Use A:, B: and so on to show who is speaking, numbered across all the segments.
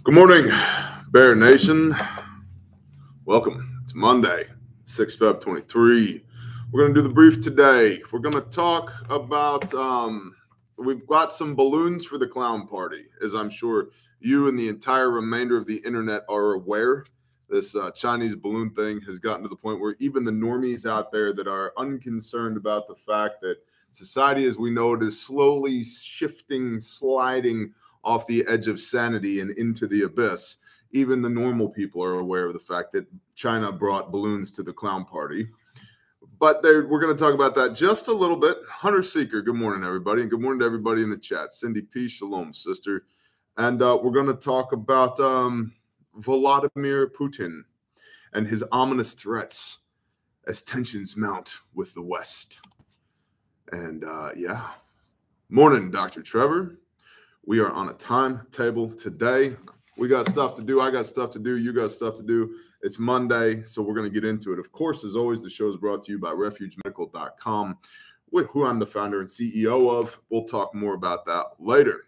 A: Good morning, Bear Nation. Welcome. It's Monday, 6 Feb 23. We're going to do the brief today. We're going to talk about, we've got some balloons for the clown party, as I'm sure you and the entire remainder of the internet are aware. This Chinese balloon thing has gotten to the point where even the normies out there that are unconcerned about the fact that society as we know it is slowly shifting, sliding off the edge of sanity and into the abyss. Even the normal people are aware of the fact that China brought balloons to the clown party. But we're going to talk about that just a little bit. Hunter Seeker, good morning, everybody. And good morning to everybody in the chat. Cindy P, shalom, sister. And we're going to talk about Vladimir Putin and his ominous threats as tensions mount with the West. And yeah. Morning, Dr. Trevor. We are on a timetable today. We got stuff to do. I got stuff to do. You got stuff to do. It's Monday, so we're going to get into it. Of course, as always, the show is brought to you by refugemedical.com, who I'm the founder and CEO of. We'll talk more about that later.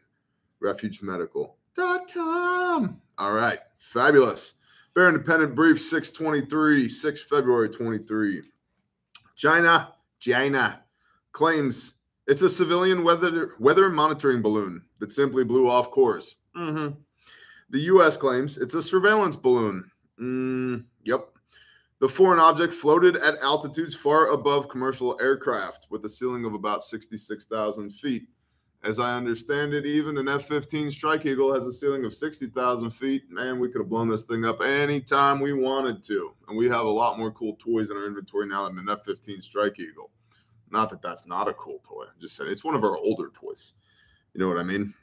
A: refugemedical.com. All right. Fabulous. Bear Independent Brief 623, 6 February 23. China claims it's a civilian weather monitoring balloon that simply blew off course. The U.S. claims it's a surveillance balloon. Yep. The foreign object floated at altitudes far above commercial aircraft with a ceiling of about 66,000 feet. As I understand it, even an F-15 Strike Eagle has a ceiling of 60,000 feet. Man, we could have blown this thing up anytime we wanted to. And we have a lot more cool toys in our inventory now than an F-15 Strike Eagle. Not that that's not a cool toy. I'm just saying it's one of our older toys. You know what I mean?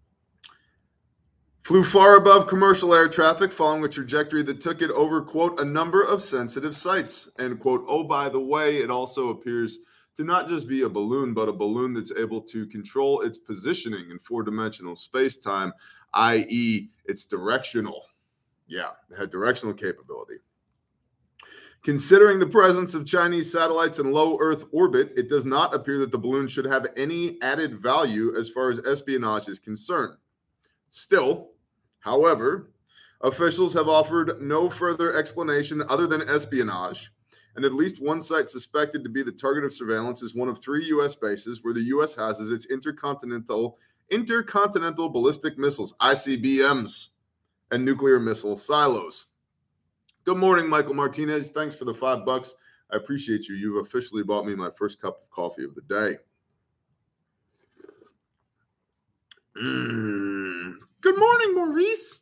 A: Flew far above commercial air traffic following a trajectory that took it over, quote, a number of sensitive sites, end quote. Oh, by the way, it also appears to not just be a balloon, but a balloon that's able to control its positioning in four-dimensional space-time, i.e. it's directional. Yeah, it had directional capability. Considering the presence of Chinese satellites in low Earth orbit, it does not appear that the balloon should have any added value as far as espionage is concerned. Still, however, officials have offered no further explanation other than espionage, and at least one site suspected to be the target of surveillance is one of 3 U.S. bases where the U.S. houses its intercontinental ballistic missiles, ICBMs, and nuclear missile silos. Good morning, Michael Martinez. Thanks for the $5. I appreciate you. You've officially bought me my first cup of coffee of the day. Good morning, Maurice.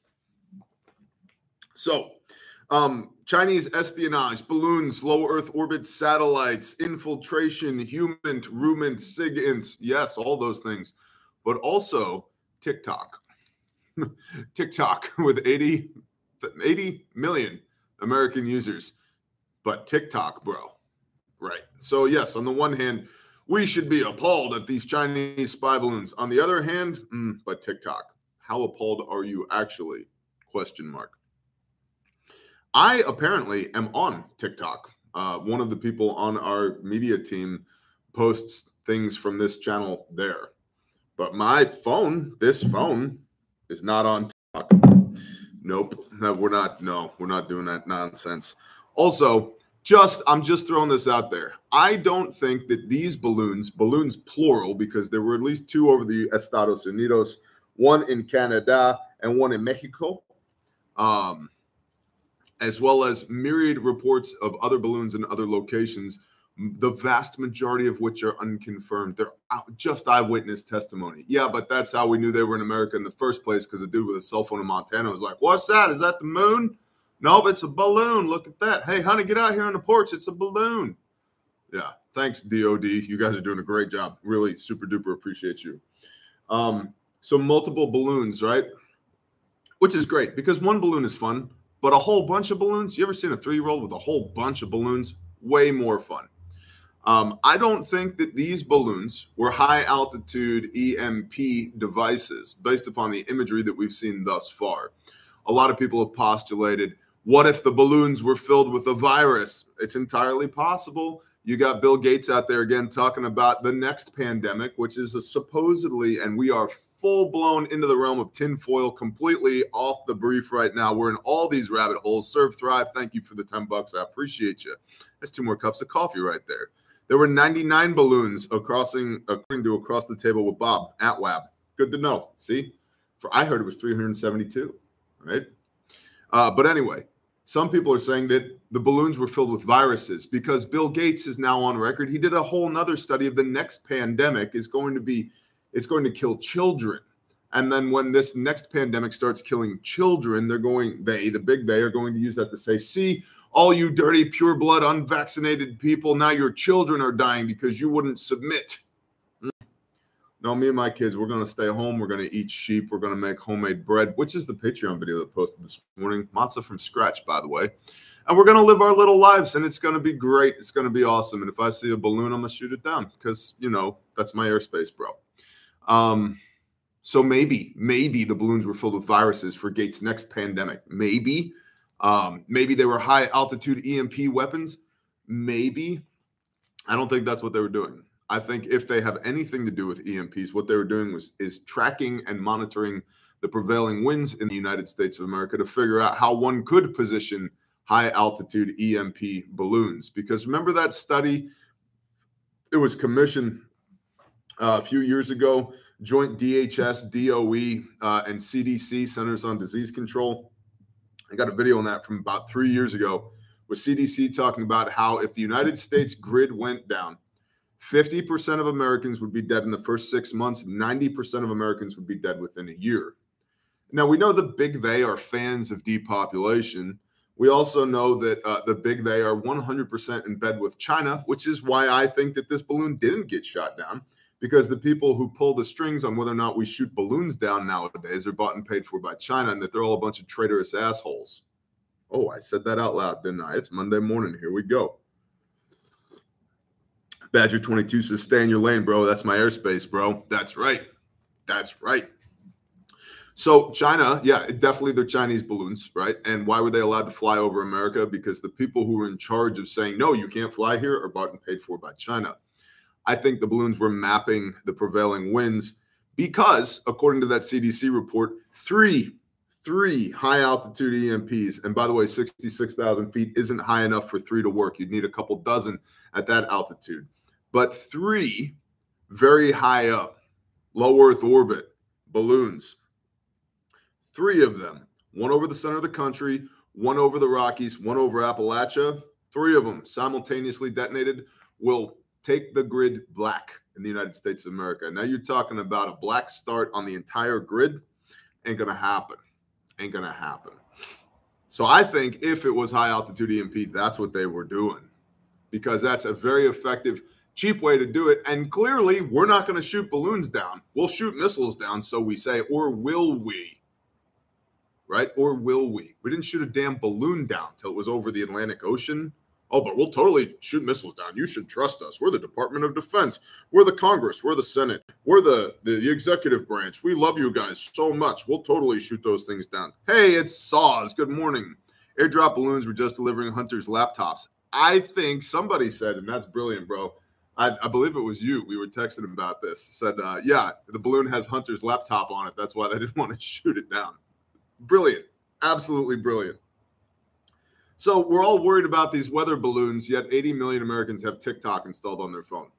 A: So, Chinese espionage, balloons, low Earth orbit satellites, infiltration, human, rumant, SIGINT. Yes, all those things. But also TikTok. TikTok with 80 million American users, but TikTok, bro. Right. So yes, on the one hand, we should be appalled at these Chinese spy balloons. On the other hand, but TikTok, how appalled are you actually? Question mark. I apparently am on TikTok. One of the people on our media team posts things from this channel there, but my phone, this phone, is not on TikTok. Nope. No, we're not doing that nonsense. Also, I'm just throwing this out there. I don't think that these balloons plural, because there were at least 2 over the Estados Unidos, one in Canada and one in Mexico, as well as myriad reports of other balloons in other locations, the vast majority of which are unconfirmed. They're just eyewitness testimony. Yeah, but that's how we knew they were in America in the first place, because a dude with a cell phone in Montana was like, what's that? Is that the moon? Nope, it's a balloon. Look at that. Hey, honey, get out here on the porch. It's a balloon. Yeah, thanks, DOD. You guys are doing a great job. Really super duper appreciate you. So multiple balloons, right? Which is great, because one balloon is fun, but a whole bunch of balloons, you ever seen a 3-year-old with a whole bunch of balloons? Way more fun. I don't think that these balloons were high-altitude EMP devices based upon the imagery that we've seen thus far. A lot of people have postulated, what if the balloons were filled with a virus? It's entirely possible. You got Bill Gates out there again talking about the next pandemic, which is supposedly, and we are full blown into the realm of tinfoil, completely off the brief right now. We're in all these rabbit holes. Serve Thrive, thank you for the $10. I appreciate you. That's 2 more cups of coffee right there. There were 99 balloons according to Across the Table with Bob at WAB. Good to know. See, I heard it was 372, right? But anyway, some people are saying that the balloons were filled with viruses because Bill Gates is now on record. He did a whole nother study of the next pandemic it's going to kill children. And then when this next pandemic starts killing children, the big they are going to use that to say, see, all you dirty, pure blood, unvaccinated people, now your children are dying because you wouldn't submit. No, me and my kids, we're going to stay home. We're going to eat sheep. We're going to make homemade bread, which is the Patreon video that posted this morning. Matzah from scratch, by the way. And we're going to live our little lives, and it's going to be great. It's going to be awesome. And if I see a balloon, I'm going to shoot it down because, that's my airspace, bro. So maybe the balloons were filled with viruses for Gates' next pandemic. Maybe they were high altitude EMP weapons. Maybe. I don't think that's what they were doing. I think if they have anything to do with EMPs, what they were doing is tracking and monitoring the prevailing winds in the United States of America to figure out how one could position high altitude EMP balloons. Because remember that study? It was commissioned a few years ago, joint DHS, DOE, and CDC, Centers on Disease Control. I got a video on that from about 3 years ago with CDC talking about how if the United States grid went down, 50% of Americans would be dead in the first 6 months. 90% of Americans would be dead within a year. Now, we know the big they are fans of depopulation. We also know that the big they are 100% in bed with China, which is why I think that this balloon didn't get shot down, because the people who pull the strings on whether or not we shoot balloons down nowadays are bought and paid for by China, and that they're all a bunch of traitorous assholes. Oh, I said that out loud, didn't I? It's Monday morning. Here we go. Badger 22 says, stay in your lane, bro. That's my airspace, bro. That's right. That's right. So China, yeah, definitely they're Chinese balloons, right? And why were they allowed to fly over America? Because the people who were in charge of saying, no, you can't fly here are bought and paid for by China. I think the balloons were mapping the prevailing winds because, according to that CDC report, three high altitude EMPs, and by the way, 66,000 feet isn't high enough for 3 to work. You'd need a couple dozen at that altitude. But 3 very high up, low Earth orbit balloons, 3 of them, one over the center of the country, one over the Rockies, one over Appalachia, 3 of them simultaneously detonated will take the grid black in the United States of America. Now you're talking about a black start on the entire grid. Ain't going to happen. Ain't going to happen. So I think if it was high altitude EMP, that's what they were doing, because that's a very effective, cheap way to do it. And clearly we're not going to shoot balloons down. We'll shoot missiles down, so we say, or will we? Right? Or will we? We didn't shoot a damn balloon down till it was over the Atlantic Ocean. Oh, but we'll totally shoot missiles down. You should trust us. We're the Department of Defense. We're the Congress. We're the Senate. We're the executive branch. We love you guys so much. We'll totally shoot those things down. Hey, it's Saws. Good morning. Airdrop balloons were just delivering hunters' laptops. I think somebody said, and that's brilliant, bro. I believe it was you. We were texting about this. Said, yeah, the balloon has Hunter's laptop on it. That's why they didn't want to shoot it down. Brilliant. Absolutely brilliant. So we're all worried about these weather balloons, yet 80 million Americans have TikTok installed on their phone.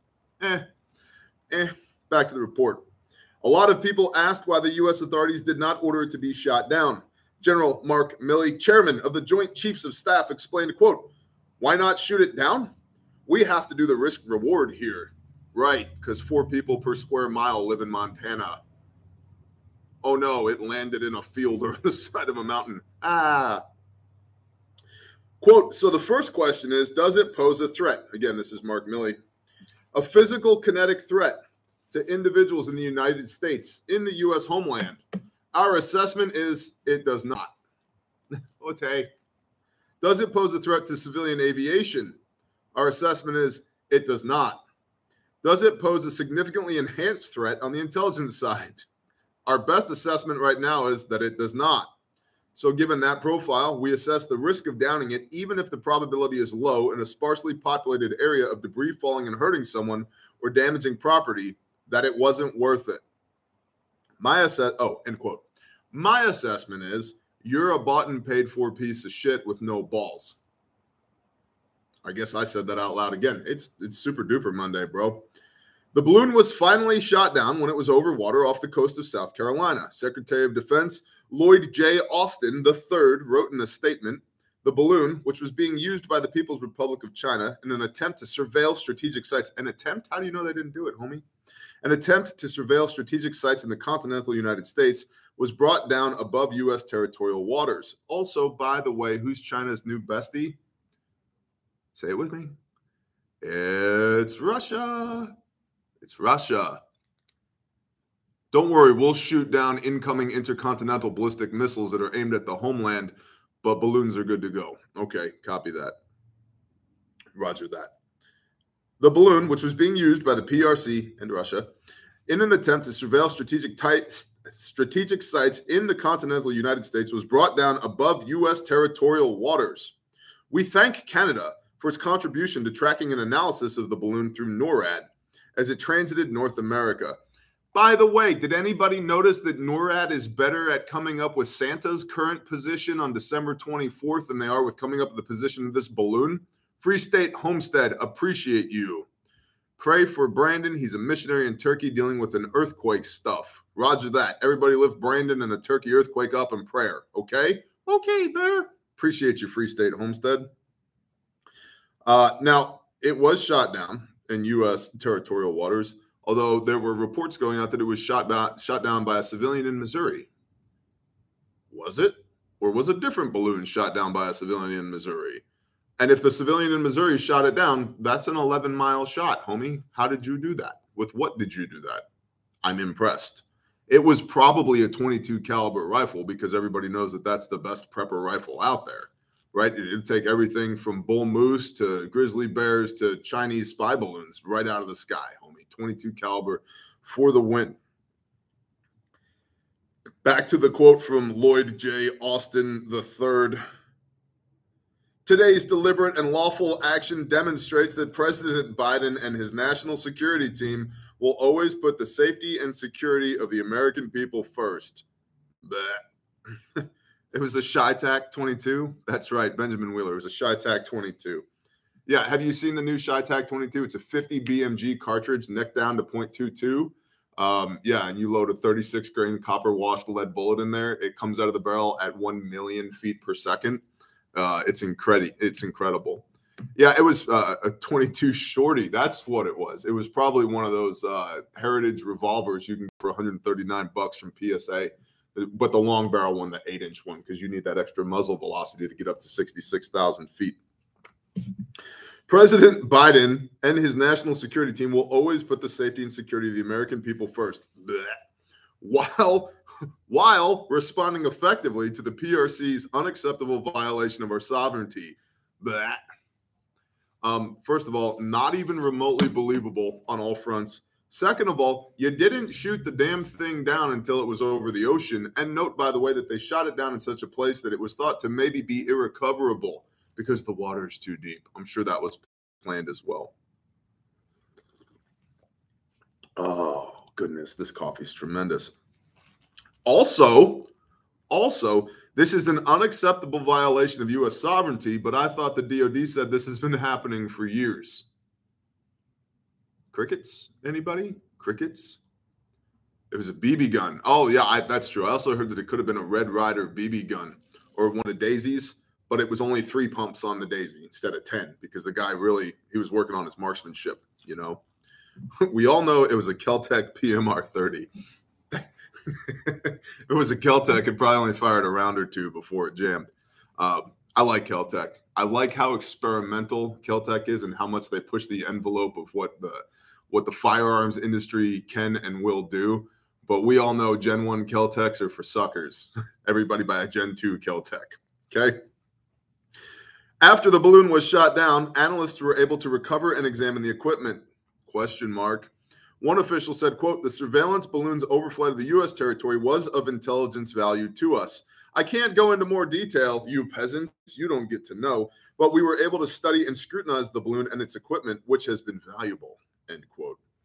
A: Back to the report. A lot of people asked why the U.S. authorities did not order it to be shot down. General Mark Milley, chairman of the Joint Chiefs of Staff, explained, quote, why not shoot it down? We have to do the risk reward here. Right, because 4 people per square mile live in Montana. Oh no, it landed in a field or on the side of a mountain. Quote, so the first question is, does it pose a threat? Again, this is Mark Milley. A physical kinetic threat to individuals in the United States, in the U.S. homeland. Our assessment is it does not. Okay. Does it pose a threat to civilian aviation? Our assessment is it does not. Does it pose a significantly enhanced threat on the intelligence side? Our best assessment right now is that it does not. So given that profile, we assess the risk of downing it, even if the probability is low in a sparsely populated area of debris falling and hurting someone or damaging property, that it wasn't worth it. End quote. My assessment is you're a bought and paid for piece of shit with no balls. I guess I said that out loud again. It's super duper Monday, bro. The balloon was finally shot down when it was over water off the coast of South Carolina. Secretary of Defense Lloyd J. Austin III wrote in a statement, the balloon, which was being used by the People's Republic of China in an attempt to surveil strategic sites. An attempt? How do you know they didn't do it, homie? An attempt to surveil strategic sites in the continental United States was brought down above U.S. territorial waters. Also, by the way, who's China's new bestie? Say it with me. It's Russia. It's Russia. Don't worry, we'll shoot down incoming intercontinental ballistic missiles that are aimed at the homeland, but balloons are good to go. Okay, copy that. Roger that. The balloon, which was being used by the PRC and Russia in an attempt to surveil strategic sites in the continental United States, was brought down above U.S. territorial waters. We thank Canada for its contribution to tracking and analysis of the balloon through NORAD as it transited North America. By the way, did anybody notice that NORAD is better at coming up with Santa's current position on December 24th than they are with coming up with the position of this balloon? Free State Homestead, appreciate you. Pray for Brandon. He's a missionary in Turkey dealing with an earthquake stuff. Roger that. Everybody lift Brandon and the Turkey earthquake up in prayer. Okay? Okay, Bear. Appreciate you, Free State Homestead. Now, it was shot down in U.S. territorial waters, although there were reports going out that it was shot down by a civilian in Missouri. Was it? Or was a different balloon shot down by a civilian in Missouri? And if the civilian in Missouri shot it down, that's an 11-mile shot, homie. How did you do that? With what did you do that? I'm impressed. It was probably a .22 caliber rifle because everybody knows that that's the best prepper rifle out there, right? It'd take everything from bull moose to grizzly bears to Chinese spy balloons right out of the sky, homie. .22 caliber for the win. Back to the quote from Lloyd J. Austin III. Today's deliberate and lawful action demonstrates that President Biden and his national security team will always put the safety and security of the American people first. It was a Chi-Tac 22. That's right, Benjamin Wheeler. It was a Chi-Tac 22. Yeah, have you seen the new Chi-Tac 22? It's a 50 BMG cartridge, neck down to .22. Yeah, and you load a 36 grain copper washed lead bullet in there. It comes out of the barrel at 1 million feet per second. It's incredible. Yeah, it was a 22 shorty. That's what it was. It was probably one of those heritage revolvers you can get for $139 from PSA, but the long barrel one, the 8-inch one, because you need that extra muzzle velocity to get up to 66,000 feet. President Biden and his national security team will always put the safety and security of the American people first, while responding effectively to the PRC's unacceptable violation of our sovereignty. First of all, not even remotely believable on all fronts. Second of all, you didn't shoot the damn thing down until it was over the ocean. And note, by the way, that they shot it down in such a place that it was thought to maybe be irrecoverable because the water is too deep. I'm sure that was planned as well. Oh, goodness, this coffee is tremendous. Also, this is an unacceptable violation of U.S. sovereignty, but I thought the DOD said this has been happening for years. Crickets? Anybody? Crickets? It was a BB gun. Oh, yeah, that's true. I also heard that it could have been a Red Ryder BB gun or one of the Daisies, but it was only 3 pumps on the Daisy instead of 10 because the guy he was working on his marksmanship, you know. We all know it was a Kel-Tec PMR 30. If it was a Kel-Tec, it probably only fired a round or two before it jammed. I like Kel-Tec. I like how experimental Kel-Tec is and how much they push the envelope of what the firearms industry can and will do. But we all know Gen 1 Kel-Tecs are for suckers. Everybody buy a Gen 2 Kel-Tec. Okay? After the balloon was shot down, analysts were able to recover and examine the equipment. ? One official said, quote, the surveillance balloon's overflight of the U.S. territory was of intelligence value to us. I can't go into more detail, you peasants. You don't get to know. But we were able to study and scrutinize the balloon and its equipment, which has been valuable, end quote.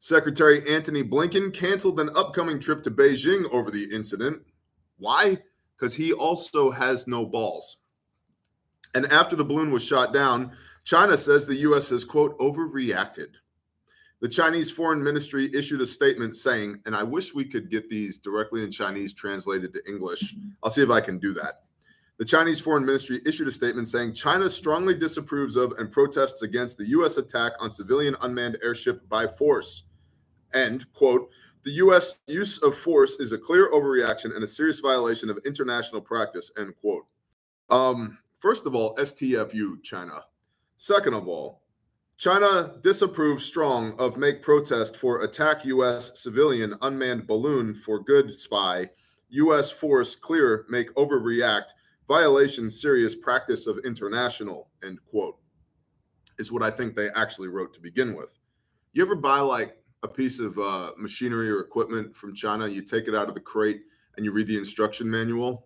A: Secretary Antony Blinken canceled an upcoming trip to Beijing over the incident. Why? Because he also has no balls. And after the balloon was shot down, China says the U.S. has, quote, overreacted. The Chinese Foreign Ministry issued a statement saying, and I wish we could get these directly in Chinese translated to English. I'll see if I can do that. The Chinese Foreign Ministry issued a statement saying China strongly disapproves of and protests against the U.S. attack on civilian unmanned airship by force. And, quote, the U.S. use of force is a clear overreaction and a serious violation of international practice, end quote. First of all, STFU, China. Second of all, China disapproves strong of make protest for attack U.S. civilian unmanned balloon for good spy. U.S. force clear make overreact. Violation serious practice of international, end quote, is what I think they actually wrote to begin with. You ever buy like a piece of machinery or equipment from China, you take it out of the crate and you read the instruction manual?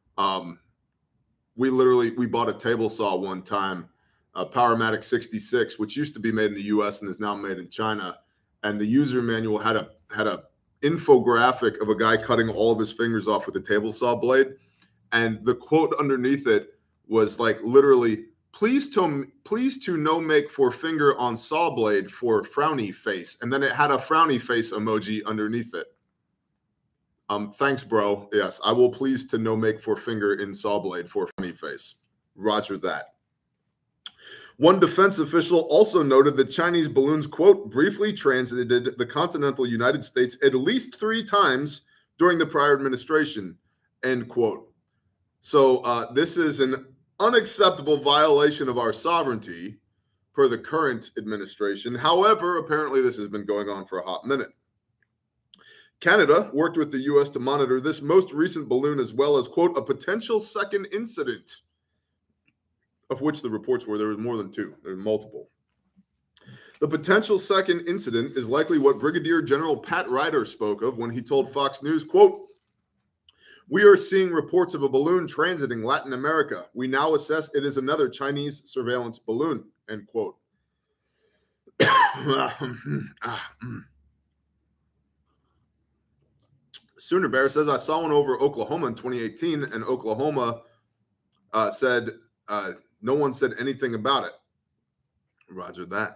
A: We bought a table saw one time, a Powermatic 66, which used to be made in the US and is now made in China. And the user manual had a infographic of a guy cutting all of his fingers off with a table saw blade. And the quote underneath it was like literally, please to no make for finger on saw blade for frowny face. And then it had a frowny face emoji underneath it. Thanks, bro. Yes, I will please to no make for finger in saw blade for frowny face. Roger that. One defense official also noted that Chinese balloons, quote, briefly transited the continental United States at least 3 times during the prior administration, end quote. So this is an unacceptable violation of our sovereignty per the current administration. However, apparently this has been going on for a hot minute. Canada worked with the U.S. to monitor this most recent balloon as well as, quote, a potential second incident, of which the reports were there was more than 2. There were multiple. The potential second incident is likely what Brigadier General Pat Ryder spoke of when he told Fox News, quote, we are seeing reports of a balloon transiting Latin America. We now assess it is another Chinese surveillance balloon, end quote. Sooner Bear says, I saw one over Oklahoma in 2018, and Oklahoma said no one said anything about it. Roger that.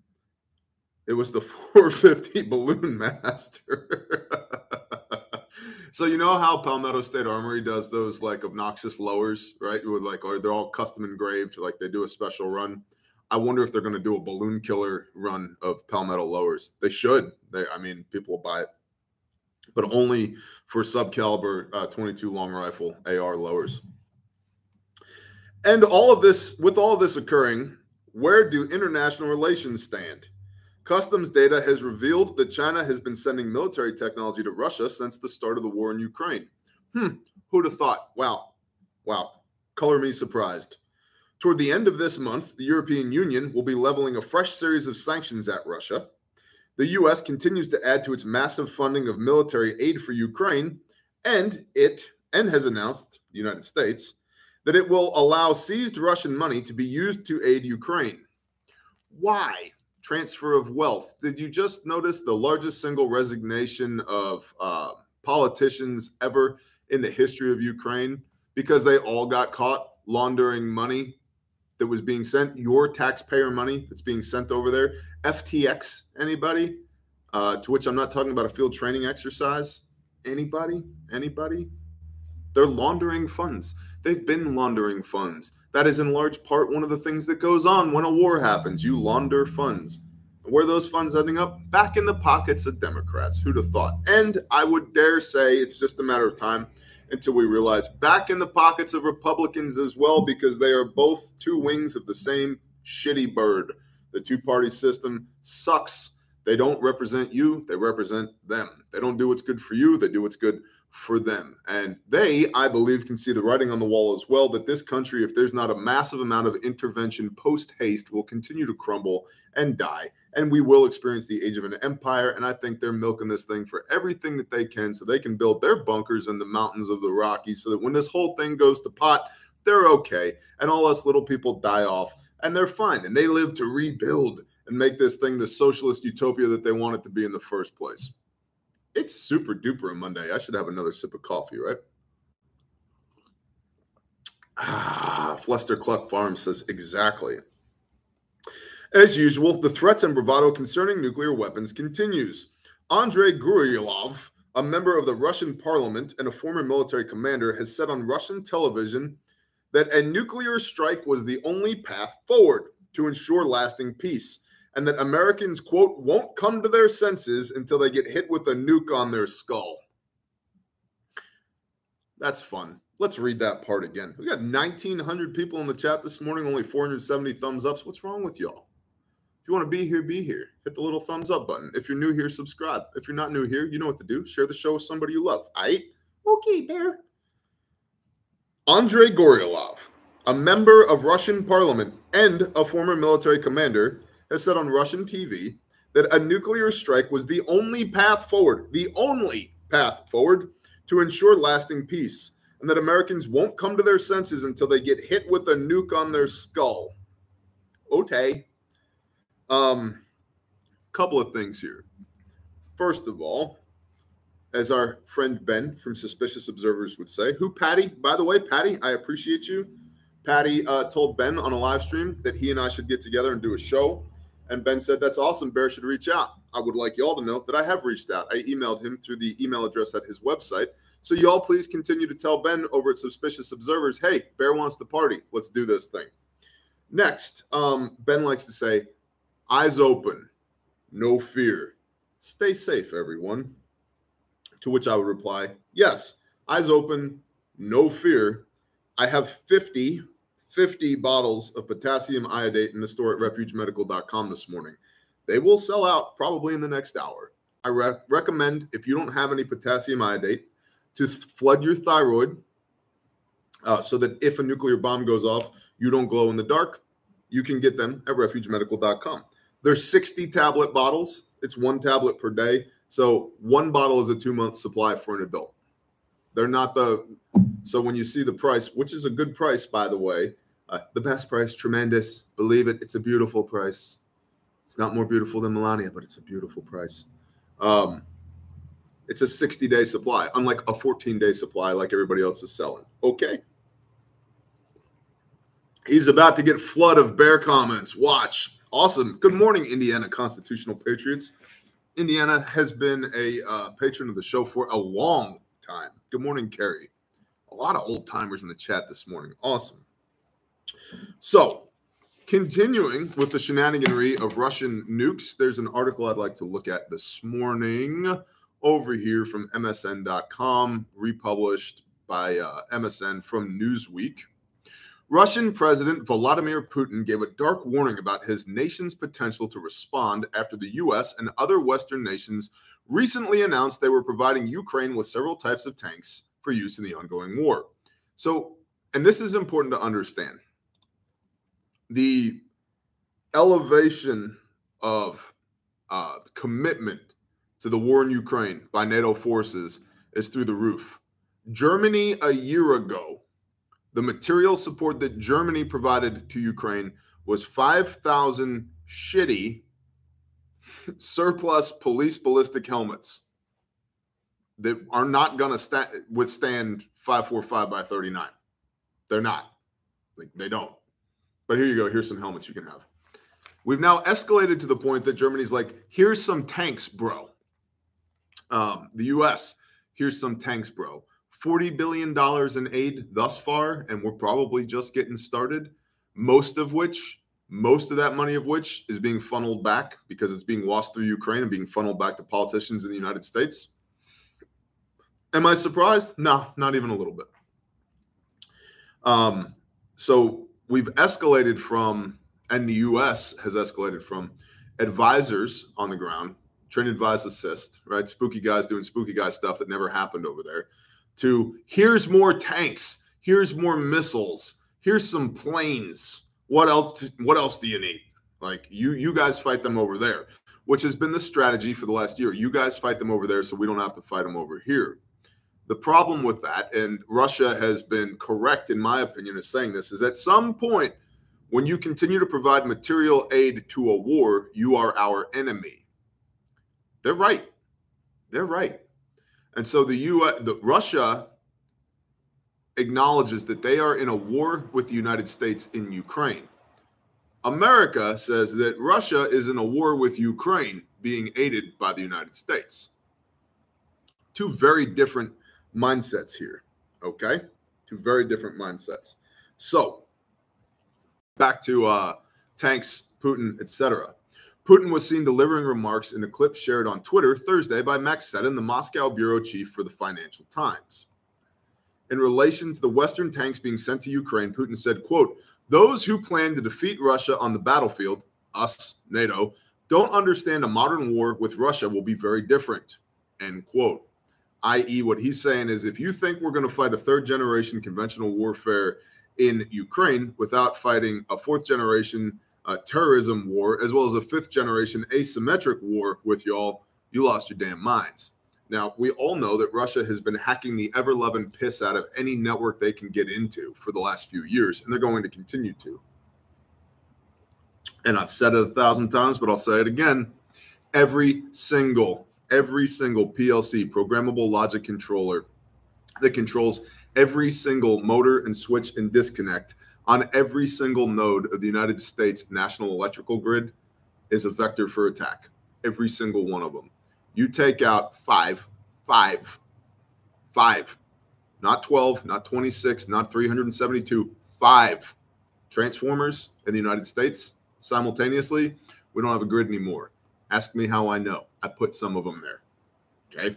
A: It was the 450 Balloon Master. So you know how Palmetto State Armory does those like obnoxious lowers, right? With like, or they're all custom engraved, like they do a special run. I wonder if they're going to do a balloon killer run of Palmetto lowers. They should. I mean, people will buy it, but only for subcaliber 22 long rifle AR lowers. And with all of this occurring, where do international relations stand? Customs data has revealed that China has been sending military technology to Russia since the start of the war in Ukraine. Who'd have thought? Wow. Color me surprised. Toward the end of this month, the European Union will be leveling a fresh series of sanctions at Russia. The U.S. continues to add to its massive funding of military aid for Ukraine, and has announced, the United States, that it will allow seized Russian money to be used to aid Ukraine. Why? Transfer of wealth. Did you just notice the largest single resignation of politicians ever in the history of Ukraine? Because they all got caught laundering money that was being sent, your taxpayer money that's being sent over there. FTX, anybody? To which I'm not talking about a field training exercise. Anybody? They're laundering funds. They've been laundering funds. That is in large part one of the things that goes on when a war happens. You launder funds. Where are those funds ending up? Back in the pockets of Democrats. Who'd have thought? And I would dare say it's just a matter of time until we realize back in the pockets of Republicans as well, because they are both 2 wings of the same shitty bird. The 2-party system sucks. They don't represent you. They represent them. They don't do what's good for you. They do what's good for them. And they, I believe, can see the writing on the wall as well, that this country, if there's not a massive amount of intervention post-haste, will continue to crumble and die. And we will experience the age of an empire. And I think they're milking this thing for everything that they can so they can build their bunkers in the mountains of the Rockies so that when this whole thing goes to pot, they're okay. And all us little people die off and they're fine. And they live to rebuild and make this thing the socialist utopia that they want it to be in the first place. It's super duper a Monday. I should have another sip of coffee, right? Flester Cluck Farms says exactly. As usual, the threats and bravado concerning nuclear weapons continues. Andrei Guryilov, a member of the Russian parliament and a former military commander, has said on Russian television that a nuclear strike was the only path forward to ensure lasting peace, and that Americans, quote, won't come to their senses until they get hit with a nuke on their skull. That's fun. Let's read that part again. We got 1,900 people in the chat this morning, only 470 thumbs ups. What's wrong with y'all? If you want to be here, be here. Hit the little thumbs up button. If you're new here, subscribe. If you're not new here, you know what to do. Share the show with somebody you love. All right? Okay, Bear. Andrei Guryilov, a member of Russian parliament and a former military commander, has said on Russian TV that a nuclear strike was the only path forward to ensure lasting peace, and that Americans won't come to their senses until they get hit with a nuke on their skull. Okay. Couple of things here. First of all, as our friend Ben from Suspicious Observers would say, Patty? By the way, Patty, I appreciate you. Patty told Ben on a live stream that he and I should get together and do a show. And Ben said, that's awesome. Bear should reach out. I would like y'all to know that I have reached out. I emailed him through the email address at his website. So y'all please continue to tell Ben over at Suspicious Observers, hey, Bear wants to party. Let's do this thing. Next, Ben likes to say, eyes open, no fear. Stay safe, everyone. To which I would reply, yes, eyes open, no fear. I have 50 bottles of potassium iodate in the store at refugemedical.com this morning. They will sell out probably in the next hour. I recommend, if you don't have any potassium iodate, to flood your thyroid so that if a nuclear bomb goes off, you don't glow in the dark. You can get them at refugemedical.com. There's 60 tablet bottles. It's 1 tablet per day. So 1 bottle is a 2-month supply for an adult. They're not so when you see the price, which is a good price, by the way, the best price, tremendous, believe it, it's a beautiful price. It's not more beautiful than Melania, but it's a beautiful price. It's a 60-day supply, unlike a 14-day supply like everybody else is selling. Okay. He's about to get flood of Bear comments. Watch. Awesome. Good morning, Indiana Constitutional Patriots. Indiana has been a patron of the show for a long time. Good morning, Carrie. A lot of old timers in the chat this morning. Awesome. So, continuing with the shenaniganry of Russian nukes, there's an article I'd like to look at this morning over here from MSN.com, republished by MSN from Newsweek. Russian President Vladimir Putin gave a dark warning about his nation's potential to respond after the U.S. and other Western nations recently announced they were providing Ukraine with several types of tanks for use in the ongoing war. So, and this is important to understand, the elevation of commitment to the war in Ukraine by NATO forces is through the roof. Germany, a year ago, the material support that Germany provided to Ukraine was 5,000 shitty surplus police ballistic helmets that are not going to withstand 5.45 by 39. They're not. They don't. But here you go. Here's some helmets you can have. We've now escalated to the point that Germany's like, here's some tanks, bro. The U.S., here's some tanks, bro. $40 billion in aid thus far, and we're probably just getting started. Most of that money of which is being funneled back because it's being lost through Ukraine and being funneled back to politicians in the United States. Am I surprised? No, not even a little bit. So we've escalated from, and the U.S. has escalated from advisors on the ground, train, advise, assist, right? Spooky guys doing spooky guy stuff that never happened over there, to here's more tanks, here's more missiles, here's some planes. What else do you need? Like, you guys fight them over there, which has been the strategy for the last year. You guys fight them over there so we don't have to fight them over here. The problem with that, and Russia has been correct in my opinion in saying this, is at some point When you continue to provide material aid to a war, you are our enemy. They're right. They're right. And so Russia acknowledges that they are in a war with the United States in Ukraine. America says that Russia is in a war with Ukraine being aided by the United States. Two very different mindsets here, okay? Two very different mindsets. So, back to tanks, Putin, etc. Putin was seen delivering remarks in a clip shared on Twitter Thursday by Max Seddon, the Moscow bureau chief for the Financial Times. In relation to the Western tanks being sent to Ukraine, Putin said, quote, "Those who plan to defeat Russia on the battlefield, us, NATO, don't understand a modern war with Russia will be very different," end quote. I.e., what he's saying is if you think we're going to fight a third-generation conventional warfare in Ukraine without fighting a fourth-generation terrorism war, as well as a fifth-generation asymmetric war with y'all, you lost your damn minds. Now, we all know that Russia has been hacking the ever-loving piss out of any network they can get into for the last few years, and they're going to continue to. And I've said it 1,000 times, but I'll say it again. Every single PLC, programmable logic controller, that controls every single motor and switch and disconnect on every single node of the United States national electrical grid is a vector for attack. Every single one of them. You take out five, not 12, not 26, not 372, 5 transformers in the United States simultaneously, we don't have a grid anymore. Ask me how I know. I put some of them there. Okay?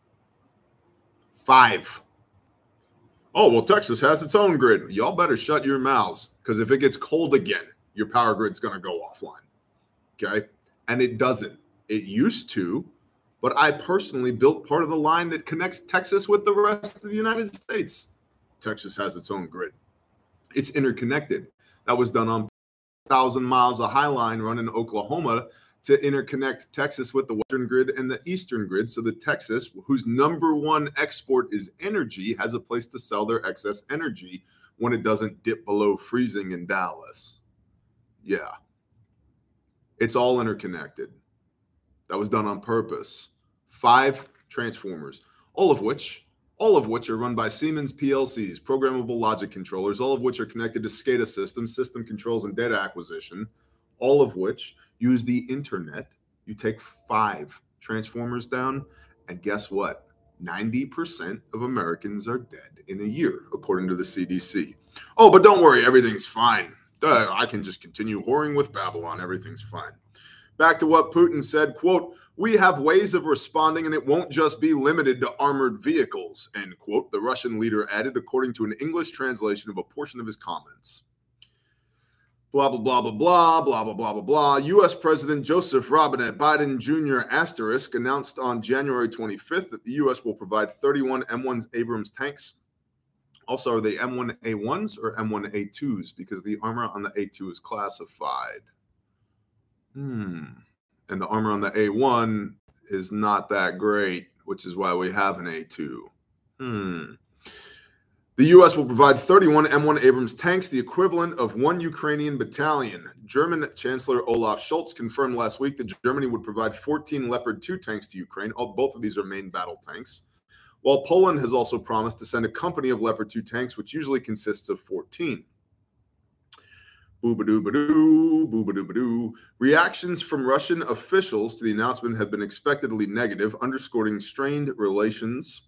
A: 5. Oh, well, Texas has its own grid. Y'all better shut your mouths, because if it gets cold again, your power grid's going to go offline. Okay? And it doesn't. It used to, but I personally built part of the line that connects Texas with the rest of the United States. Texas has its own grid. It's interconnected. That was done on 1,000 miles of high line running Oklahoma to interconnect Texas with the western grid and the eastern grid, so that Texas, whose #1 export is energy, has a place to sell their excess energy when it doesn't dip below freezing in Dallas. Yeah. It's all interconnected. That was done on purpose. 5 transformers, all of which are run by Siemens PLCs, programmable logic controllers, all of which are connected to SCADA systems, system controls, and data acquisition, all of which use the internet. You take 5 transformers down, and guess what? 90% of Americans are dead in a year, according to the CDC. Oh, but don't worry, everything's fine. I can just continue whoring with Babylon. Everything's fine. Back to what Putin said, quote, "We have ways of responding, and it won't just be limited to armored vehicles," end quote, the Russian leader added, according to an English translation of a portion of his comments. Blah, blah, blah, blah, blah, blah, blah, blah, blah, blah. U.S. President Joseph Robinette Biden Jr. * announced on January 25th that the U.S. will provide 31 M1 Abrams tanks. Also, are they M1A1s or M1A2s? Because the armor on the A2 is classified. And the armor on the A1 is not that great, which is why we have an A2. The U.S. will provide 31 M1 Abrams tanks, the equivalent of 1 Ukrainian battalion. German Chancellor Olaf Scholz confirmed last week that Germany would provide 14 Leopard 2 tanks to Ukraine. Both of these are main battle tanks. While Poland has also promised to send a company of Leopard 2 tanks, which usually consists of 14. Boo-ba-doo-ba-doo, boo-ba-doo-ba-doo. Reactions from Russian officials to the announcement have been expectedly negative, underscoring strained relations.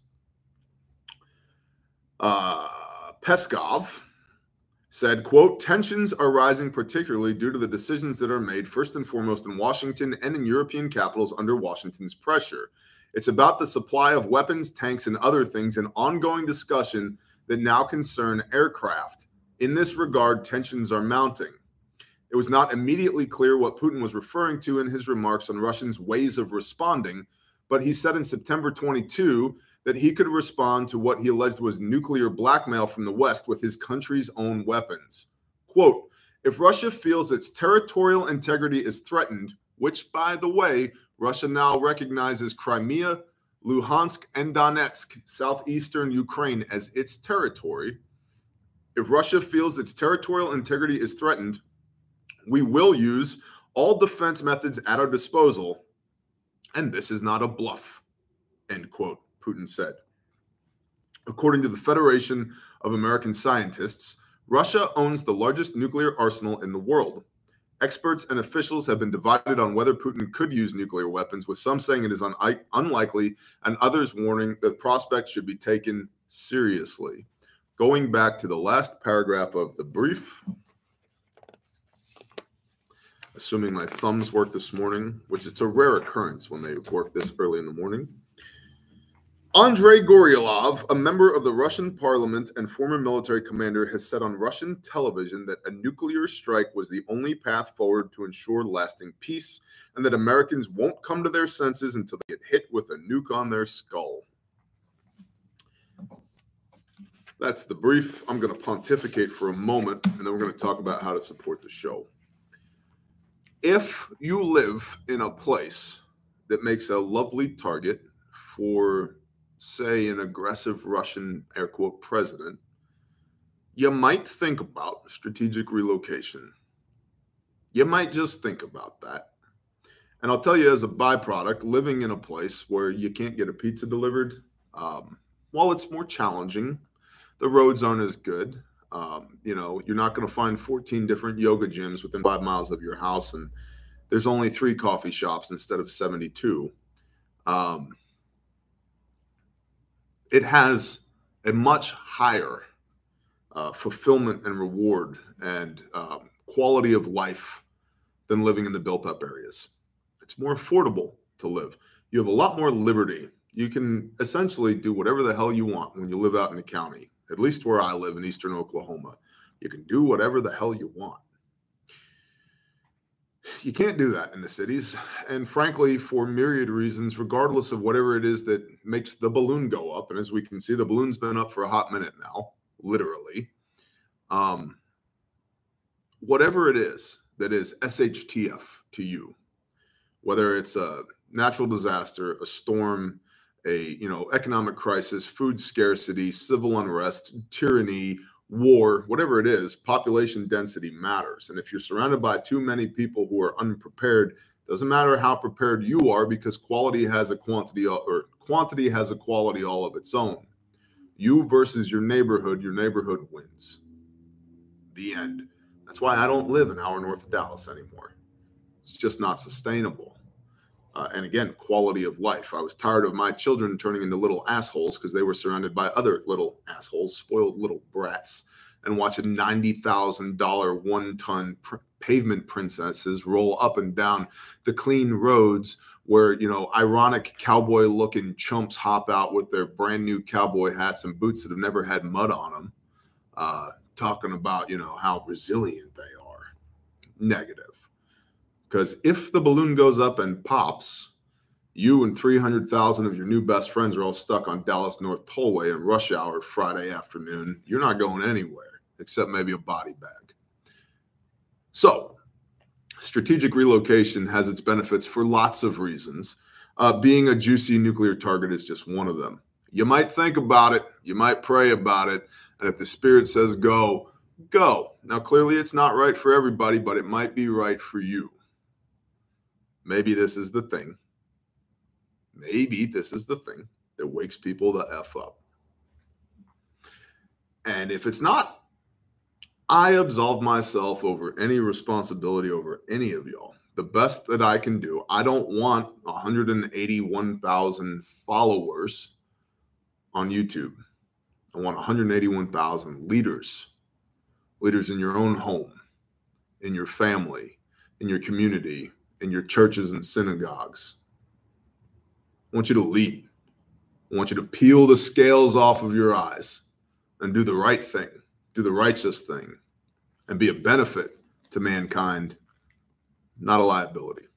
A: Peskov said, quote, "Tensions are rising particularly due to the decisions that are made first and foremost in Washington and in European capitals under Washington's pressure. It's about the supply of weapons, tanks, and other things, an ongoing discussion that now concern aircraft. In this regard, tensions are mounting." It was not immediately clear what Putin was referring to in his remarks on Russians' ways of responding, but he said in September 22 that he could respond to what he alleged was nuclear blackmail from the West with his country's own weapons. Quote, "If Russia feels its territorial integrity is threatened," which, by the way, Russia now recognizes Crimea, Luhansk, and Donetsk, southeastern Ukraine, as its territory. If Russia feels its territorial integrity is threatened, We will use all defense methods at our disposal, and this is not a bluff, end quote, Putin said. According to the Federation of American Scientists, Russia owns the largest nuclear arsenal in the world. Experts and officials have been divided on whether Putin could use nuclear weapons, with some saying it is unlikely and others warning that prospects should be taken seriously. Going back to the last paragraph of the brief, assuming my thumbs work this morning, which it's a rare occurrence when they work this early in the morning. Andrei Goryalov, a member of the Russian parliament and former military commander, has said on Russian television that a nuclear strike was the only path forward to ensure lasting peace, and that Americans won't come to their senses until they get hit with a nuke on their skull. That's the brief. I'm going to pontificate for a moment, and then we're going to talk about how to support the show. If you live in a place that makes a lovely target for, say, an aggressive Russian, air quote, president, you might think about strategic relocation. You might just think about that. And I'll tell you, as a byproduct, living in a place where you can't get a pizza delivered, while it's more challenging, the roads aren't as good. You're not going to find 14 different yoga gyms within 5 miles of your house, and there's only 3 coffee shops instead of 72. It has a much higher fulfillment and reward and quality of life than living in the built-up areas. It's more affordable to live. You have a lot more liberty. You can essentially do whatever the hell you want when you live out in the county. At least where I live in eastern Oklahoma, you can do whatever the hell you want. You can't do that in the cities. And frankly, for myriad reasons, regardless of whatever it is that makes the balloon go up. And as we can see, the balloon's been up for a hot minute now, literally. Whatever it is that is SHTF to you, whether it's a natural disaster, a storm, economic crisis, food scarcity, civil unrest, tyranny, war, whatever it is, population density matters. And if you're surrounded by too many people who are unprepared, doesn't matter how prepared you are, because quality has a quantity, or quantity has a quality all of its own. You versus your neighborhood wins. The end. That's why I don't live an hour north of Dallas anymore. It's just not sustainable. And again, quality of life. I was tired of my children turning into little assholes because they were surrounded by other little assholes, spoiled little brats, and watching $90,000 one-ton pavement princesses roll up and down the clean roads where, ironic cowboy-looking chumps hop out with their brand new cowboy hats and boots that have never had mud on them, talking about, how resilient they are. Negative. Because if the balloon goes up and pops, you and 300,000 of your new best friends are all stuck on Dallas North Tollway in rush hour Friday afternoon. You're not going anywhere except maybe a body bag. So strategic relocation has its benefits for lots of reasons. Being a juicy nuclear target is just one of them. You might think about it. You might pray about it. And if the spirit says go, go. Now, clearly it's not right for everybody, but it might be right for you. Maybe this is the thing. Maybe this is the thing that wakes people the F up. And if it's not, I absolve myself over any responsibility over any of y'all. The best that I can do. I don't want 181,000 followers on YouTube. I want 181,000 leaders. Leaders in your own home, in your family, in your community, in your churches and synagogues. I want you to lead. I want you to peel the scales off of your eyes and do the right thing, do the righteous thing, and be a benefit to mankind, not a liability.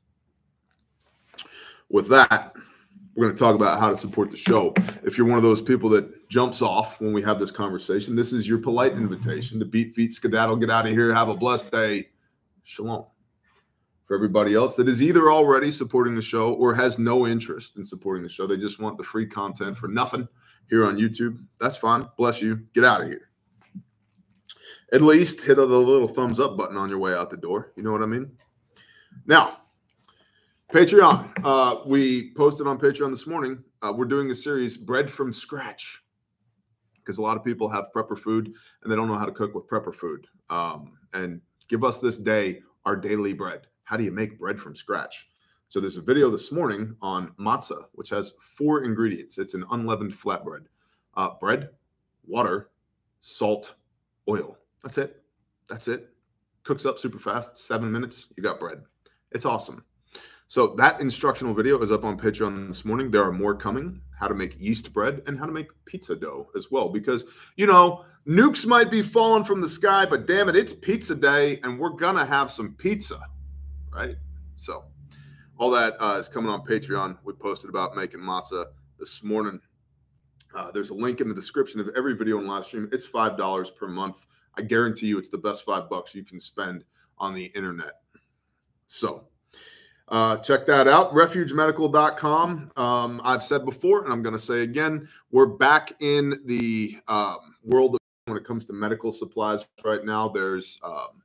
A: With that, we're going to talk about how to support the show. If you're one of those people that jumps off when we have this conversation, this is your polite invitation to beat feet, skedaddle, get out of here, have a blessed day. Shalom. For everybody else that is either already supporting the show or has no interest in supporting the show, they just want the free content for nothing here on YouTube. That's fine. Bless you. Get out of here. at least hit the little thumbs up button on your way out the door. You know what I mean? Now, Patreon. We posted on Patreon this morning. We're doing a series, Bread from Scratch, because a lot of people have prepper food and they don't know how to cook with prepper food. And give us this day our daily bread. How do you make bread from scratch? So there's a video this morning on matzah, which has 4 ingredients. It's an unleavened flatbread. Bread, water, salt, oil. That's it. That's it. Cooks up super fast. 7 minutes, you got bread. It's awesome. So that instructional video is up on Patreon this morning. There are more coming. How to make yeast bread and how to make pizza dough as well. Because, you know, nukes might be falling from the sky, but damn it, it's pizza day and we're going to have some pizza, right? So all that is coming on Patreon. We posted about making matzah this morning. There's a link in the description of every video and live stream. It's $5 per month. I guarantee you it's the best $5 you can spend on the internet. So check that out, refugemedical.com. I've said before, and I'm going to say again, we're back in the world of, when it comes to medical supplies right now. There's,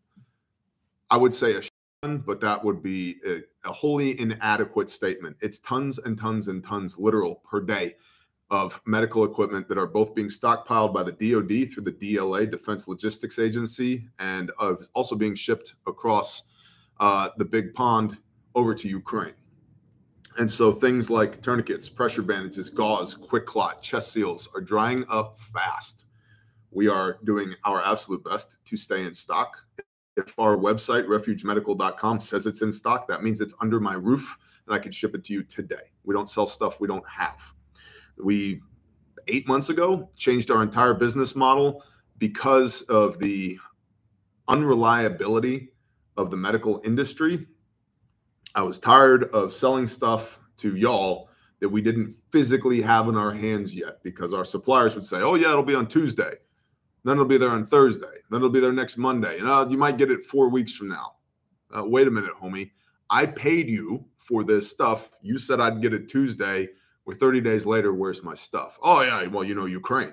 A: I would say a ton, but that would be a wholly inadequate statement. It's tons and tons and tons, literal, per day of medical equipment that are both being stockpiled by the DoD through the DLA, Defense Logistics Agency, and also being shipped across the big pond over to Ukraine. And so things like tourniquets, pressure bandages, gauze, quick clot, chest seals are drying up fast. We are doing our absolute best to stay in stock. If our website, refugemedical.com, says it's in stock, that means it's under my roof and I can ship it to you today. We don't sell stuff we don't have. We, 8 months ago, changed our entire business model because of the unreliability of the medical industry. I was tired of selling stuff to y'all that we didn't physically have in our hands yet, because our suppliers would say, oh yeah, it'll be on Tuesday. Then it'll be there on Thursday. Then it'll be there next Monday. And you might get it 4 weeks from now. Wait a minute, homie. I paid you for this stuff. You said I'd get it Tuesday. We're 30 days later. Where's my stuff? Oh yeah, well, you know, Ukraine.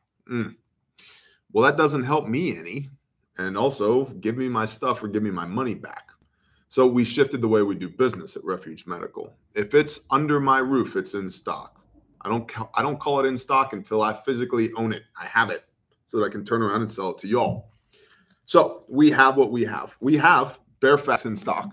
A: Well, that doesn't help me any. And also, give me my stuff or give me my money back. So we shifted the way we do business at Refuge Medical. If it's under my roof, it's in stock. I don't call it in stock until I physically own it. I have it so that I can turn around and sell it to y'all. So we have what we have. We have Bearfact in stock.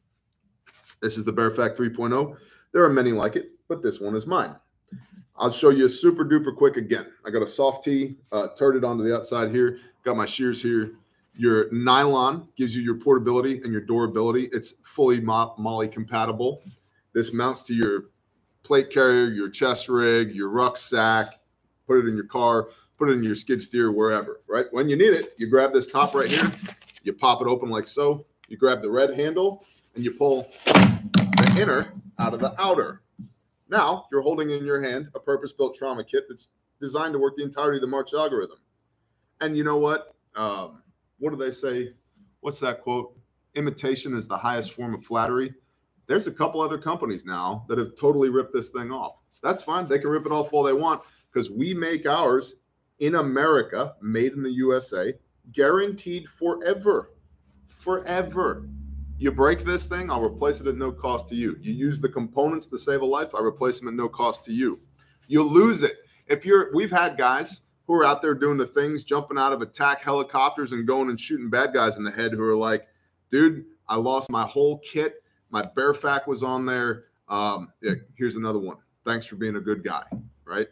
A: This is the Bearfact 3.0. There are many like it, but this one is mine. I'll show you super duper quick again. I got a soft tee turreted onto the outside here. Got my shears here. Your nylon gives you your portability and your durability. It's fully MOLLE compatible. This mounts to your plate carrier, your chest rig, your rucksack. Put it in your car, put it in your skid steer, wherever, right? When you need it, you grab this top right here, you pop it open like so. You grab the red handle and you pull the inner out of the outer. Now you're holding in your hand a purpose-built trauma kit that's designed to work the entirety of the March algorithm. And you know what? What do they say? What's that quote? Imitation is the highest form of flattery. There's a couple other companies now that have totally ripped this thing off. That's fine. They can rip it off all they want, because we make ours in America, made in the USA, guaranteed forever. Forever. You break this thing, I'll replace it at no cost to you. You use the components to save a life, I replace them at no cost to you. You lose it. We've had guys who are out there doing the things, jumping out of attack helicopters and going and shooting bad guys in the head, who are like, dude, I lost my whole kit. My Bearfact was on there. Yeah, here's another one. Thanks for being a good guy, right?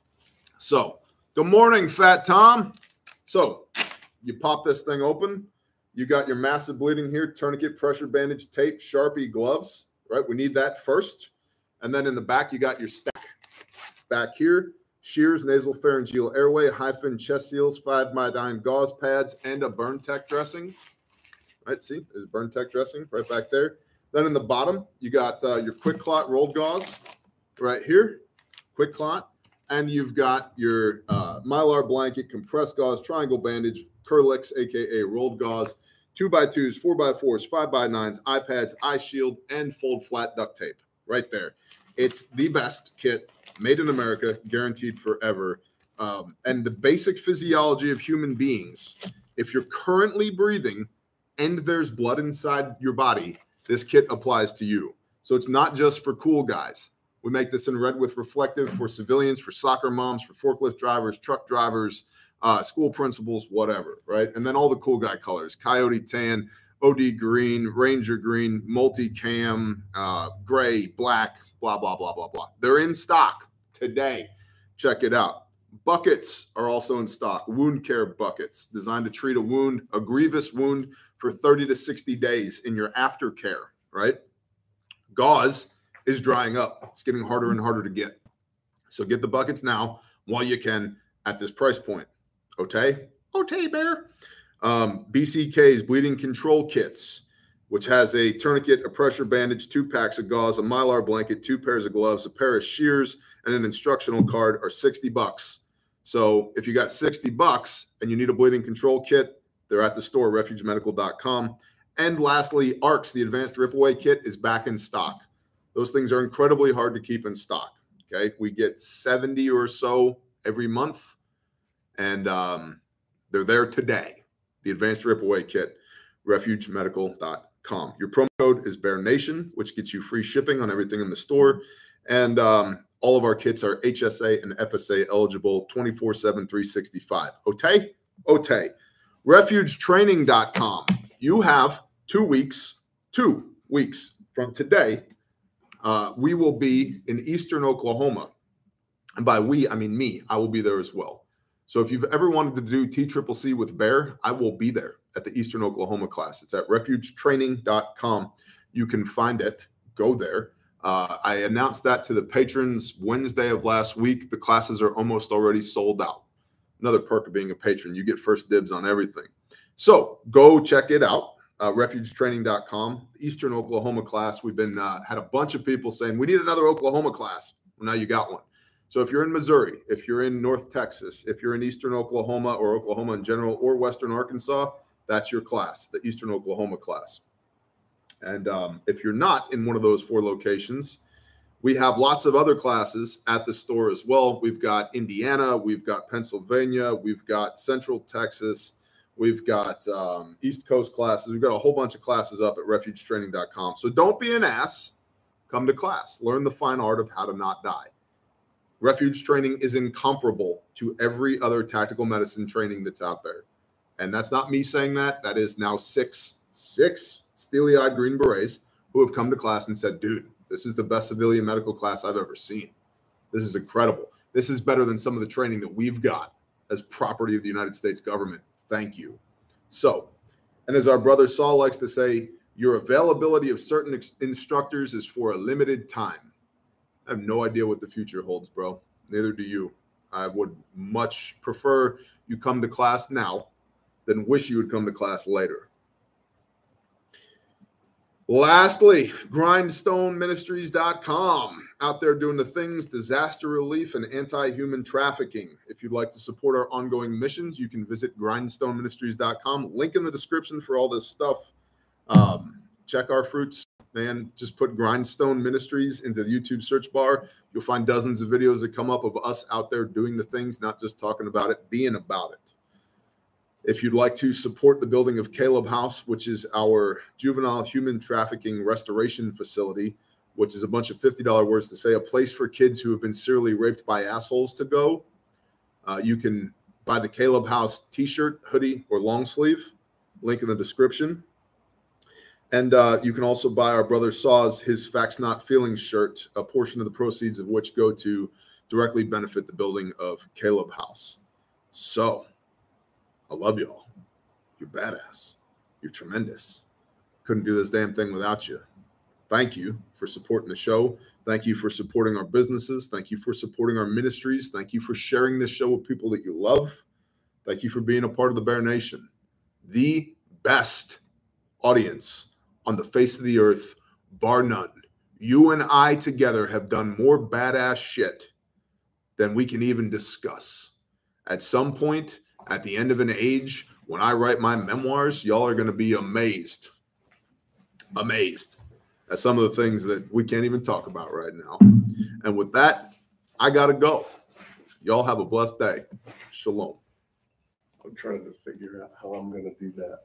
A: So, good morning, Fat Tom. So, you pop this thing open. You got your massive bleeding here, tourniquet, pressure bandage, tape, Sharpie, gloves, right? We need that first. And then in the back, you got your stack. Back here, shears, nasal pharyngeal airway, hyphen, chest seals, 5-iodine gauze pads, and a burn tech dressing. Right, see, there's burn tech dressing right back there. Then in the bottom, you got your quick clot rolled gauze right here, quick clot. And you've got your Mylar blanket, compressed gauze, triangle bandage, Kerlix, aka rolled gauze, 2x2s, 4x4s, 5x9s, eye pads, eye shield, and fold flat duct tape right there. It's the best kit, made in America, guaranteed forever. And the basic physiology of human beings if you're currently breathing and there's blood inside your body, this kit applies to you. So it's not just for cool guys. We make this in red with reflective for civilians, for soccer moms, for forklift drivers, truck drivers, school principals, whatever, right? And then all the cool guy colors: coyote tan, OD green, ranger green, multicam, gray, black, blah, blah, blah, blah, blah. They're in stock today. Check it out. Buckets are also in stock. Wound care buckets designed to treat a wound, a grievous wound, for 30 to 60 days in your aftercare, right? Gauze is drying up. It's getting harder and harder to get. So get the buckets now while you can at this price point. Okay? Okay, Bear. BCK's bleeding control kits, which has a tourniquet, a pressure bandage, 2 packs of gauze, a Mylar blanket, 2 pairs of gloves, a pair of shears, and an instructional card are $60. So if you got $60 and you need a bleeding control kit, they're at the store, refugemedical.com. And lastly, ARCS, the advanced rip-away kit, is back in stock. Those things are incredibly hard to keep in stock. Okay, we get 70 or so every month, and they're there today. The advanced rip-away kit, refugemedical.com. Your promo code is BEARNATION, which gets you free shipping on everything in the store. And all of our kits are HSA and FSA eligible 24/7, 365. Okay? Okay. Refugetraining.com. You have 2 weeks from today. We will be in Eastern Oklahoma. And by we, I mean me. I will be there as well. So if you've ever wanted to do TCCC with Bear, I will be there at the Eastern Oklahoma class. It's at refugetraining.com. You can find it. Go there. I announced that to the patrons Wednesday of last week. The classes are almost already sold out. Another perk of being a patron, you get first dibs on everything. So go check it out. Refugetraining.com. Eastern Oklahoma class. We've been had a bunch of people saying we need another Oklahoma class. Well, now you got one. So if you're in Missouri, if you're in North Texas, if you're in Eastern Oklahoma or Oklahoma in general, or Western Arkansas, that's your class, the Eastern Oklahoma class. And if you're not in one of those 4 locations, we have lots of other classes at the store as well. We've got Indiana, we've got Pennsylvania, we've got Central Texas, we've got East Coast classes. We've got a whole bunch of classes up at refugetraining.com. So don't be an ass. Come to class. Learn the fine art of how to not die. Refuge training is incomparable to every other tactical medicine training that's out there. And that's not me saying that. That is now six steely-eyed Green Berets who have come to class and said, dude, this is the best civilian medical class I've ever seen. This is incredible. This is better than some of the training that we've got as property of the United States government. Thank you. So, and as our brother Saul likes to say, your availability of certain instructors is for a limited time. I have no idea what the future holds, bro. Neither do you. I would much prefer you come to class now than wish you would come to class later. Lastly, grindstoneministries.com. Out there doing the things, disaster relief and anti-human trafficking. If you'd like to support our ongoing missions, you can visit grindstoneministries.com. Link in the description for all this stuff. Check our fruits. Man, just put Grindstone Ministries into the YouTube search bar. You'll find dozens of videos that come up of us out there doing the things, not just talking about it, being about it. If you'd like to support the building of Caleb House, which is our juvenile human trafficking restoration facility, which is a bunch of $50 words to say, a place for kids who have been serially raped by assholes to go, you can buy the Caleb House t-shirt, hoodie, or long sleeve. Link in the description. And you can also buy our brother Saw's His Facts Not Feelings shirt, a portion of the proceeds of which go to directly benefit the building of Caleb House. So, I love y'all. You're badass. You're tremendous. Couldn't do this damn thing without you. Thank you for supporting the show. Thank you for supporting our businesses. Thank you for supporting our ministries. Thank you for sharing this show with people that you love. Thank you for being a part of the Bear Nation. The best audience on the face of the earth, bar none. You and I together have done more badass shit than we can even discuss. At some point, at the end of an age, when I write my memoirs, y'all are going to be amazed. Amazed at some of the things that we can't even talk about right now. And with that, I got to go. Y'all have a blessed day. Shalom.
B: I'm trying to figure out how I'm going to do that.